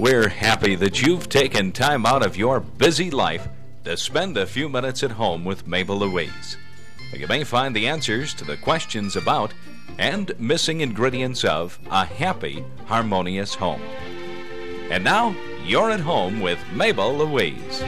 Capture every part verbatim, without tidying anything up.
We're happy that you've taken time out of your busy life to spend a few minutes at home with Mabel Louise. You may find the answers to the questions about and missing ingredients of a happy, harmonious home. And now, you're at home with Mabel Louise.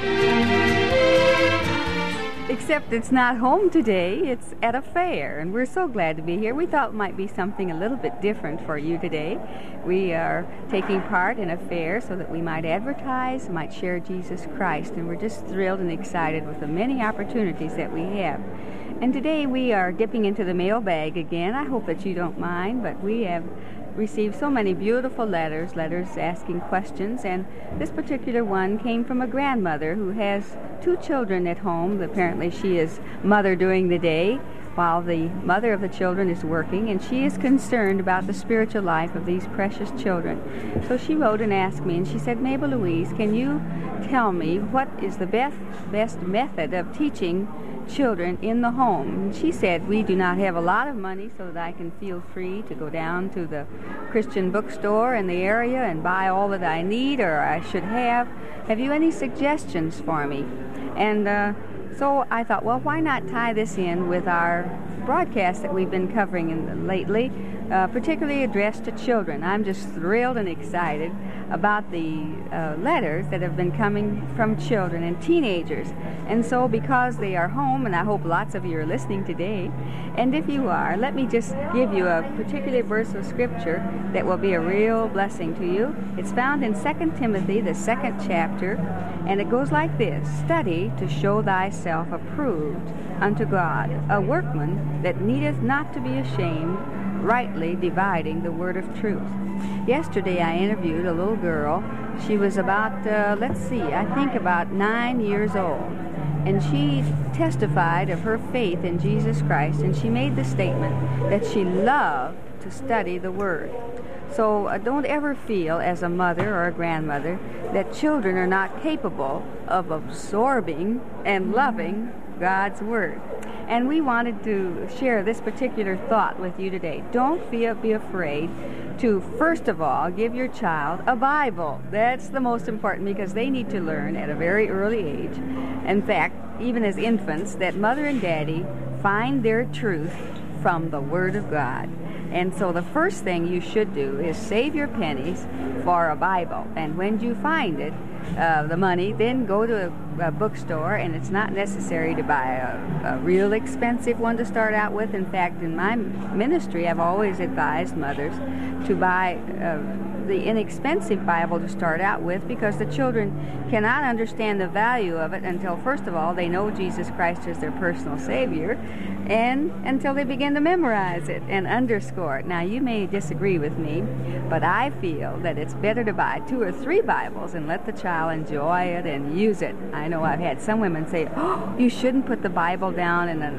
Except it's not home today, it's at a fair, and we're so glad to be here. We thought it might be something a little bit different for you today. We are taking part in a fair so that we might advertise, might share Jesus Christ, and we're just thrilled and excited with the many opportunities that we have. And today we are dipping into the mailbag again. I hope that you don't mind, but we have received so many beautiful letters, letters asking questions, and this particular one came from a grandmother who has two children at home. Apparently she is mother during the day while the mother of the children is working, and she is concerned about the spiritual life of these precious children. So she wrote and asked me, and she said, Mabel Louise, can you tell me what is the best, best method of teaching children in the home? And she said, we do not have a lot of money so that I can feel free to go down to the Christian bookstore in the area and buy all that I need or I should have. Have you any suggestions for me? And uh, so I thought, well, why not tie this in with our broadcast that we've been covering in, lately, uh, particularly addressed to children. I'm just thrilled and excited about the uh, letters that have been coming from children and teenagers. And so because they are home, and I hope lots of you are listening today, and if you are, let me just give you a particular verse of Scripture that will be a real blessing to you. It's found in Second Timothy, the second chapter, and it goes like this: Study to show thyself approved unto God, a workman that needeth not to be ashamed, rightly dividing the word of truth. Yesterday I interviewed a little girl. She was about, uh, let's see, I think about nine years old. And she testified of her faith in Jesus Christ, and she made the statement that she loved to study the Word. So uh, don't ever feel as a mother or a grandmother that children are not capable of absorbing and loving God's Word. And we wanted to share this particular thought with you today. Don't feel, be afraid to, first of all, give your child a Bible. That's the most important, because they need to learn at a very early age, in fact, even as infants, that mother and daddy find their truth from the Word of God. And so the first thing you should do is save your pennies for a Bible. And when you find it, uh, the money, then go to a, a bookstore, and it's not necessary to buy a, a real expensive one to start out with. In fact, in my ministry, I've always advised mothers to buy uh, the inexpensive Bible to start out with, because the children cannot understand the value of it until, first of all, they know Jesus Christ is their personal Savior, and until they begin to memorize it and underscore it. Now, you may disagree with me, but I feel that it's better to buy two or three Bibles and let the child enjoy it and use it. I know I've had some women say, oh, you shouldn't put the Bible down in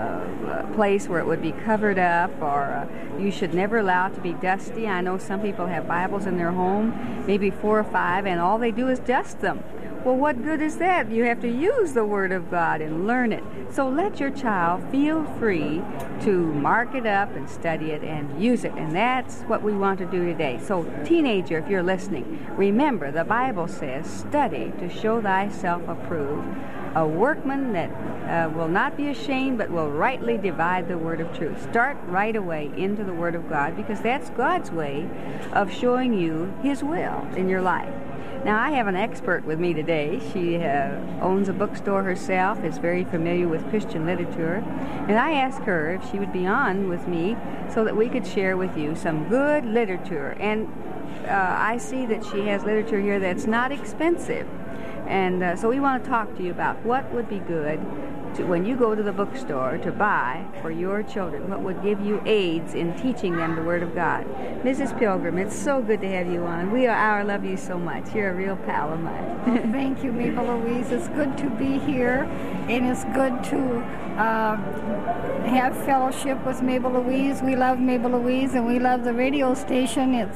a, uh, a place where it would be covered up, or uh, you should never allow it to be dusty. I know some people have Bibles in their home, maybe four or five, and all they do is dust them. Well, what good is that? You have to use the Word of God and learn it. So let your child feel free to mark it up and study it and use it. And that's what we want to do today. So, teenager, if you're listening, remember the Bible says, study to show thyself approved, a workman that uh, will not be ashamed but will rightly divide the word of truth. Start right away into the Word of God, because that's God's way of showing you His will in your life. Now, I have an expert with me today. She uh, owns a bookstore herself, is very familiar with Christian literature, and I asked her if she would be on with me so that we could share with you some good literature. And uh, I see that she has literature here that's not expensive. And uh, so we want to talk to you about what would be good to, when you go to the bookstore, to buy for your children, what would give you aids in teaching them the Word of God. Missus Pilgrim, it's so good to have you on. We are, I love you so much. You're a real pal of mine. Well, thank you, Mabel Louise. It's good to be here, and it's good to uh, have fellowship with Mabel Louise. We love Mabel Louise, and we love the radio station. It's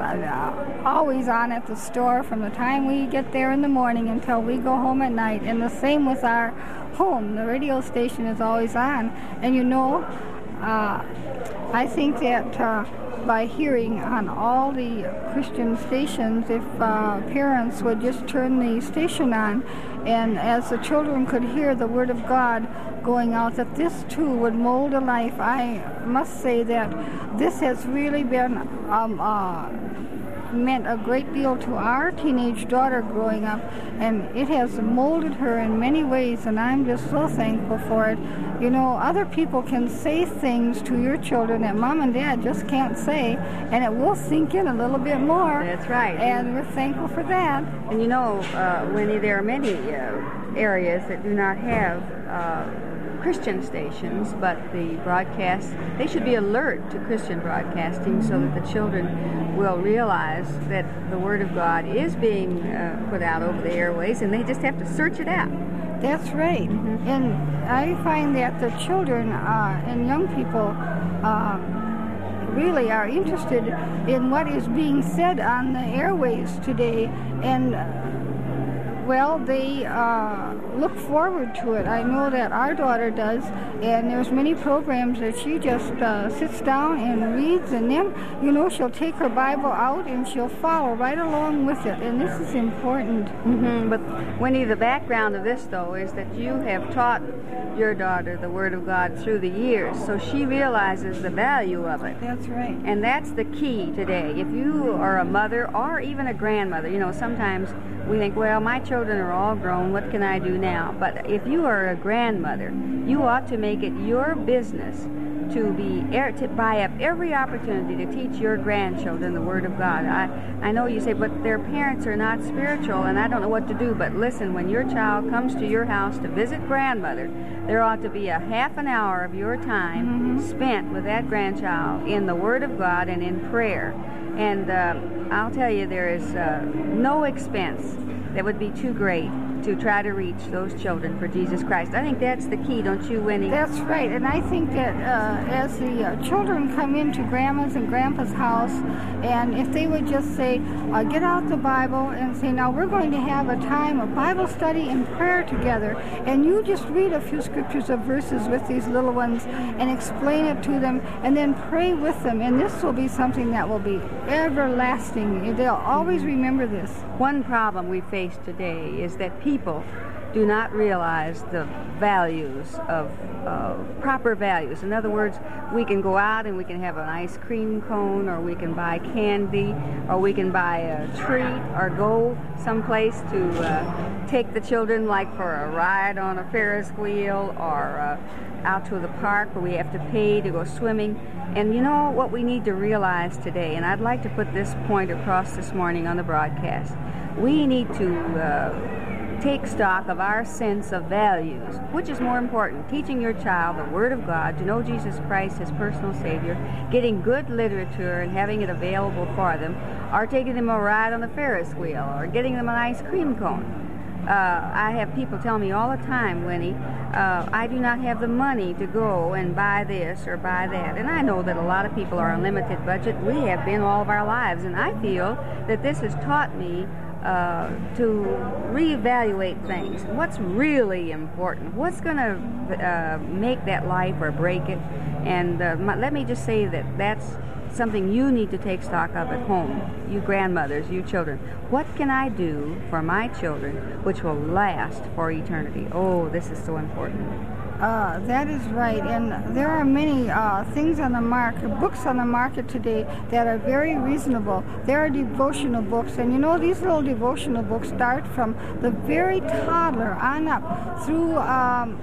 uh, always on at the store from the time we get there in the morning until we go home at night, and the same with our home. The radio station is always on. And you know, uh, I think that uh, by hearing on all the Christian stations if uh, parents would just turn the station on, and as the children could hear the Word of God going out, that this too would mold a life. I must say that this has really been um, uh, meant a great deal to our teenage daughter growing up, and it has molded her in many ways, and I'm just so thankful for it. You know, other people can say things to your children that mom and dad just can't say, and it will sink in a little bit more. That's right. And we're thankful for that. And you know, uh, Winnie, there are many uh, areas that do not have uh, Christian stations, but the broadcast, they should be alert to Christian broadcasting so that the children will realize that the Word of God is being uh, put out over the airways, and they just have to search it out. That's right. Mm-hmm. And I find that the children uh, and young people uh, really are interested in what is being said on the airways today, and uh, well, they uh, look forward to it. I know that our daughter does, and there's many programs that she just uh, sits down and reads, and then, you know, she'll take her Bible out and she'll follow right along with it, and this is important. Mm-hmm. But, Winnie, the background of this, though, is that you have taught your daughter the Word of God through the years, so she realizes the value of it. That's right. And that's the key today. If you are a mother or even a grandmother, you know, sometimes we think, well, my children are all grown, what can I do now? But if you are a grandmother, you ought to make it your business to be to buy up every opportunity to teach your grandchildren the Word of God. I, I know you say, but their parents are not spiritual, and I don't know what to do. But listen, when your child comes to your house to visit grandmother, there ought to be a half an hour of your time mm-hmm. spent with that grandchild in the Word of God and in prayer. And uh, I'll tell you, there is uh, no expense that would be too great to try to reach those children for Jesus Christ. I think that's the key, don't you, Winnie? That's right, and I think that uh, as the uh, children come into Grandma's and Grandpa's house, and if they would just say, uh, get out the Bible and say, now we're going to have a time of Bible study and prayer together, and you just read a few scriptures of verses with these little ones and explain it to them, and then pray with them, and this will be something that will be everlasting. They'll always remember this. One problem we face today is that people do not realize the values of uh, proper values. In other words, we can go out and we can have an ice cream cone, or we can buy candy, or we can buy a treat, or go someplace to uh, take the children, like for a ride on a Ferris wheel, or uh, out to the park where we have to pay to go swimming. And you know what we need to realize today, and I'd like to put this point across this morning on the broadcast. We need to uh, take stock of our sense of values. Which is more important, teaching your child the Word of God, to know Jesus Christ as personal Savior, getting good literature and having it available for them, or taking them a ride on the Ferris wheel, or getting them an ice cream cone. Uh, I have people tell me all the time, Winnie, uh, I do not have the money to go and buy this or buy that. And I know that a lot of people are on limited budget. We have been all of our lives. And I feel that this has taught me uh, to reevaluate things. What's really important? What's going to uh, make that life or break it? And uh, my, let me just say that that's something you need to take stock of at home, you grandmothers, you children. What can I do for my children which will last for eternity? Oh, this is so important. Uh, that is right, and there are many uh, things on the market, books on the market today that are very reasonable. There are devotional books, and you know, these little devotional books start from the very toddler on up through um,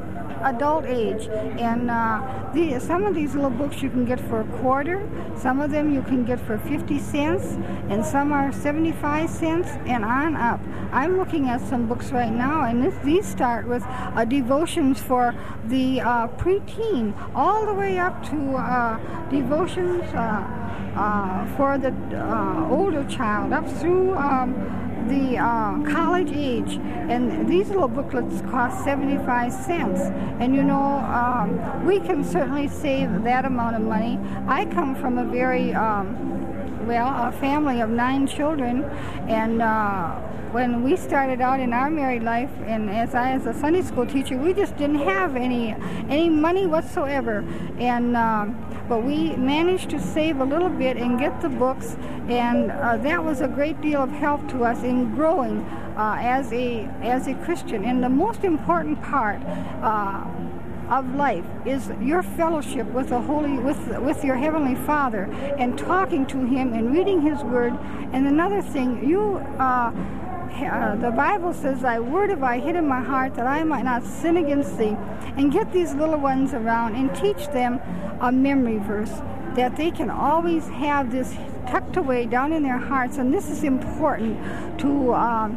adult age, and uh, the, some of these little books you can get for a quarter, some of them you can get for fifty cents, and some are seventy-five cents and on up. I'm looking at some books right now, and this, these start with uh, devotions for the uh, preteen, all the way up to uh, devotions uh, uh, for the uh, older child, up through um, the uh, college age, and these little booklets cost seventy-five cents, and you know, um, we can certainly save that amount of money. I come from a very um, well, a family of nine children, and uh, when we started out in our married life, and as I as a Sunday school teacher, we just didn't have any any money whatsoever, and um, but we managed to save a little bit and get the books, and uh, that was a great deal of help to us in growing uh, as a as a Christian. And the most important part Uh, of life is your fellowship with the holy with with your heavenly Father, and talking to him and reading his word. And another thing, you uh, uh, the Bible says, thy word have I hid in my heart that I might not sin against thee. And get these little ones around and teach them a memory verse that they can always have this tucked away down in their hearts. And this is important to um,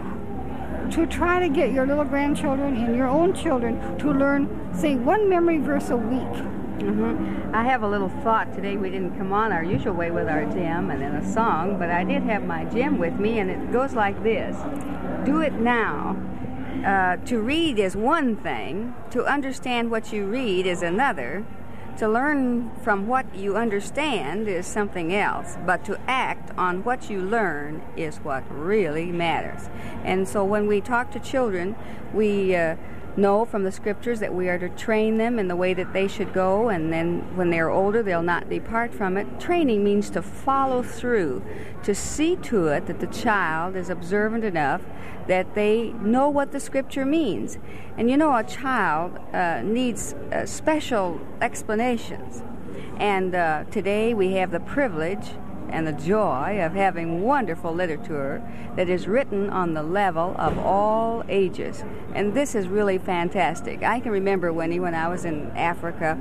to try to get your little grandchildren and your own children to learn, say, one memory verse a week. Mm-hmm. I have a little thought today. We didn't come on our usual way with our Jim and then a song, but I did have my Jim with me, and it goes like this. Do it now. Uh, to read is one thing. To understand what you read is another. To learn from what you understand is something else, but to act on what you learn is what really matters. And so when we talk to children, we uh, know from the scriptures that we are to train them in the way that they should go, and then when they're older, they'll not depart from it. Training means to follow through, to see to it that the child is observant enough that they know what the scripture means. And you know, a child uh, needs uh, special explanations. And uh, today we have the privilege and the joy of having wonderful literature that is written on the level of all ages. And this is really fantastic. I can remember, Winnie, when I was in Africa,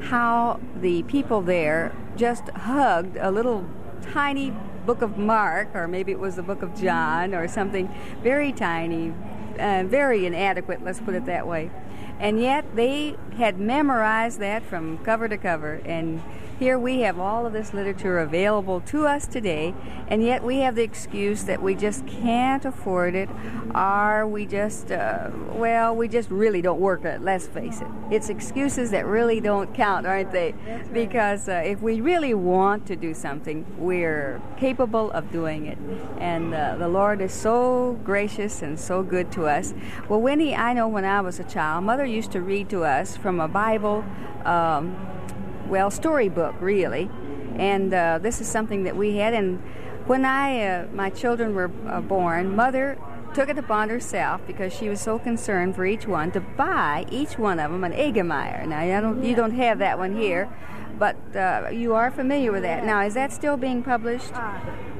how the people there just hugged a little tiny book of Mark, or maybe it was the book of John, or something very tiny, uh, very inadequate, let's put it that way. And yet they had memorized that from cover to cover, and here we have all of this literature available to us today, and yet we have the excuse that we just can't afford it, or we just, uh, well, we just really don't work it, let's face it. It's excuses that really don't count, aren't they? Right. Because uh, if we really want to do something, we're capable of doing it. And uh, the Lord is so gracious and so good to us. Well, Winnie, I know when I was a child, Mother used to read to us from a Bible, um, well, storybook, really. And uh, this is something that we had. And when I, uh, my children were uh, born, Mother took it upon herself, because she was so concerned for each one, to buy each one of them an Egemeyer. Now, I don't, you don't have that one here, but uh, you are familiar with that. Now, is that still being published? Uh,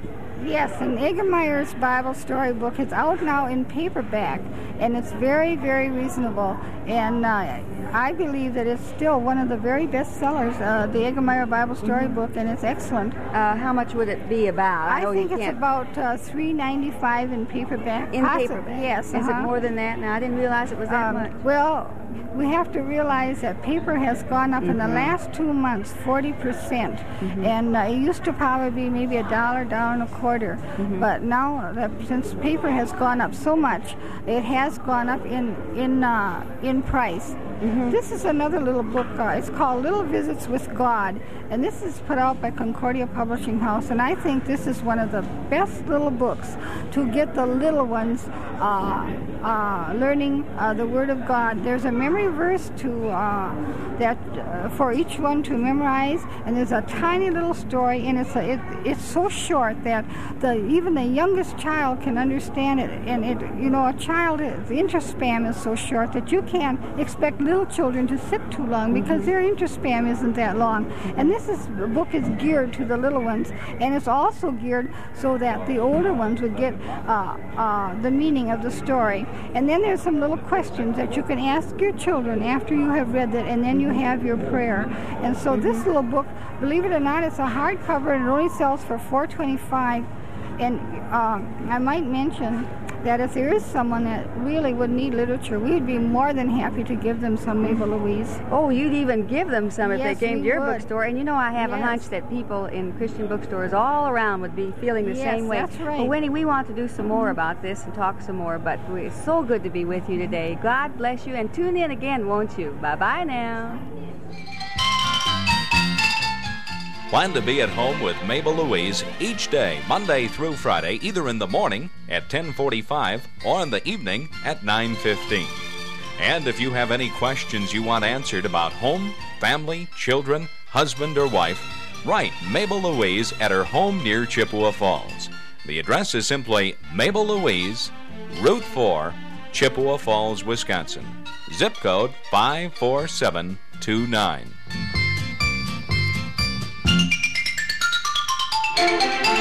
yes, and Egemeyer's Bible storybook is out now in paperback, and it's very, very reasonable. And uh, I believe that it's still one of the very best sellers, uh, the Egemeyer Bible Storybook, and it's excellent. Uh, how much would it be about? I, I think it's can't... about uh, three paperback in paperback. In Possibly, paperback? Yes. Is uh-huh. it more than that? Now, I didn't realize it was that um, much. Well, we have to realize that paper has gone up mm-hmm. in the last two months forty percent. Mm-hmm. And uh, it used to probably be maybe a dollar, dollar and a quarter. Mm-hmm. But now, that since paper has gone up so much, it has gone up in, in, uh, in price. Mm-hmm. This is another little book. Uh, it's called Little Visits with God, and this is put out by Concordia Publishing House, and I think this is one of the best little books to get the little ones uh, uh, learning uh, the Word of God. There's a memory verse to uh, that uh, for each one to memorize, and there's a tiny little story, and it's a, it, it's so short that the even the youngest child can understand it. And it, you know, a child, the interest span is so short that you can't expect little children to sit too long, because their interest span isn't that long. And this is, the book is geared to the little ones, and it's also geared so that the older ones would get uh, uh, the meaning of the story. And then there's some little questions that you can ask your children after you have read it, and then you have your prayer. And so this little book, believe it or not, it's a hardcover, and it only sells for four twenty-five. And uh, I might mention that if there is someone that really would need literature, we'd be more than happy to give them some Mabel Louise. Oh, you'd even give them some if yes, they came to your would. bookstore. And you know, I have yes. a hunch that people in Christian bookstores all around would be feeling the yes, same way. That's right. Well, Winnie, we want to do some more about this and talk some more, but it's so good to be with you today. God bless you, and tune in again, won't you? Bye-bye now. Plan to be at home with Mabel Louise each day, Monday through Friday, either in the morning at ten forty-five or in the evening at nine fifteen. And if you have any questions you want answered about home, family, children, husband, or wife, write Mabel Louise at her home near Chippewa Falls. The address is simply Mabel Louise, Route four, Chippewa Falls, Wisconsin. Zip code five four seven two nine.